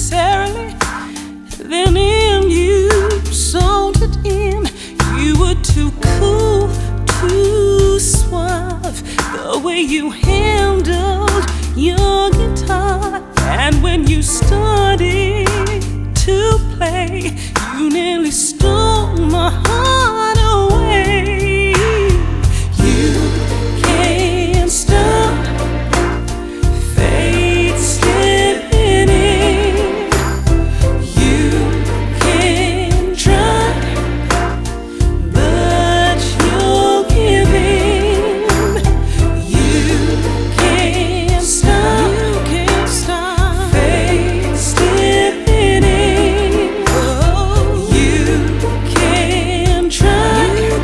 necessarily. Then in you sauntered in. You were too cool, too suave. The way you handled your guitar, and when you started to play, you nearly stole my heart away. You can't stop fate slipping in. You can try, but you're giving. You can't stop, fate slipping in. You can try,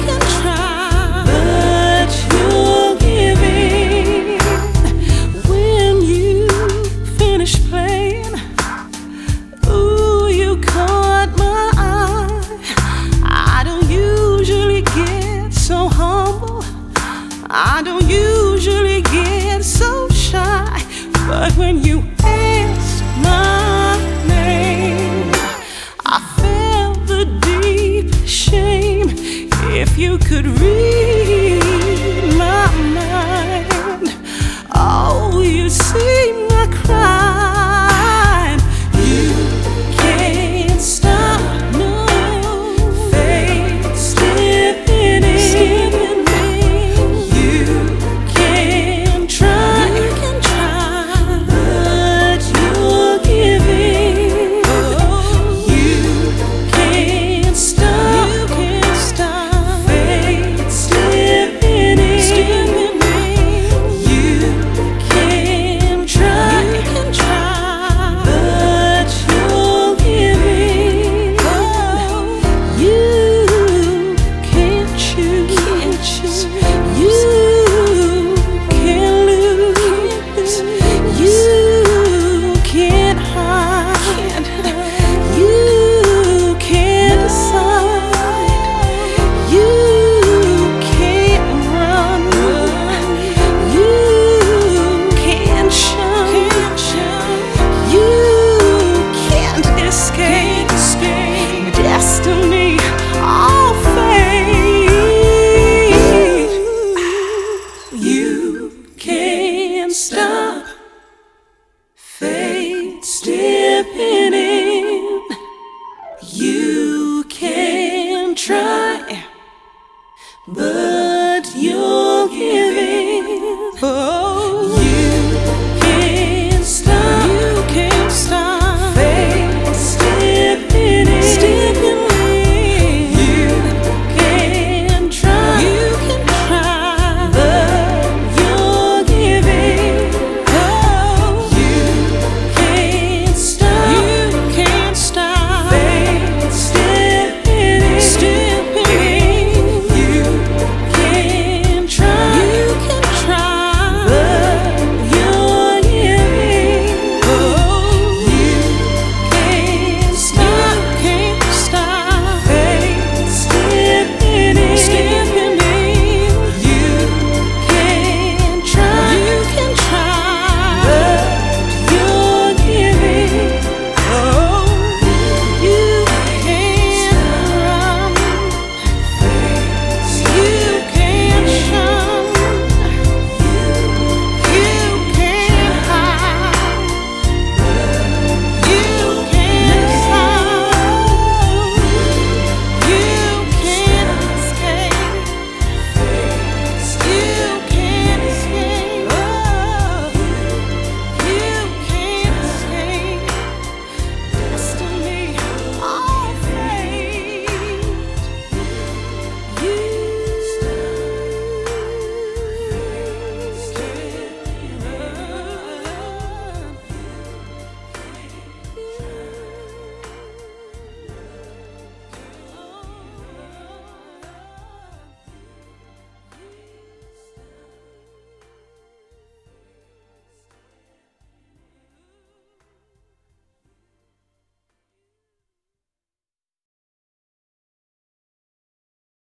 but you're giving. When you finish playing, ooh, you caught my eye. I don't usually get so humble, I don't usually get so shy, but when you asked my name, I felt the deep shame. If you could read